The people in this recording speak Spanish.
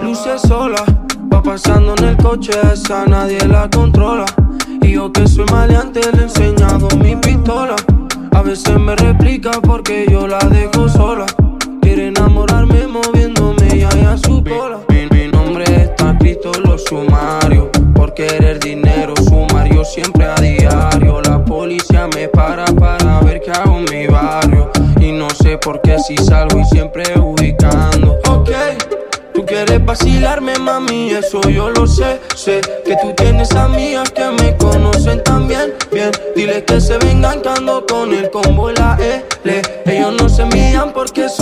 luce sola, va pasando en el coche, esa nadie la controla. Y yo que soy maleante le he enseñado mi pistola. A veces me replica porque yo la dejo sola. Quiere enamorarme moviéndome ella y a su cola. Mi nombre está escrito en los sumarios. Por querer dinero sumario siempre a diario. La policía me para ver qué hago en mi barrio. Y no sé por qué si salgo y siempre ubicando. Ok, tú quieres vacilarme, mami, eso yo lo sé. Sé que tú tienes amigas que me conocen también, bien. Dile que se vengan que ando con el combo y la L. Ellos no se miran porque son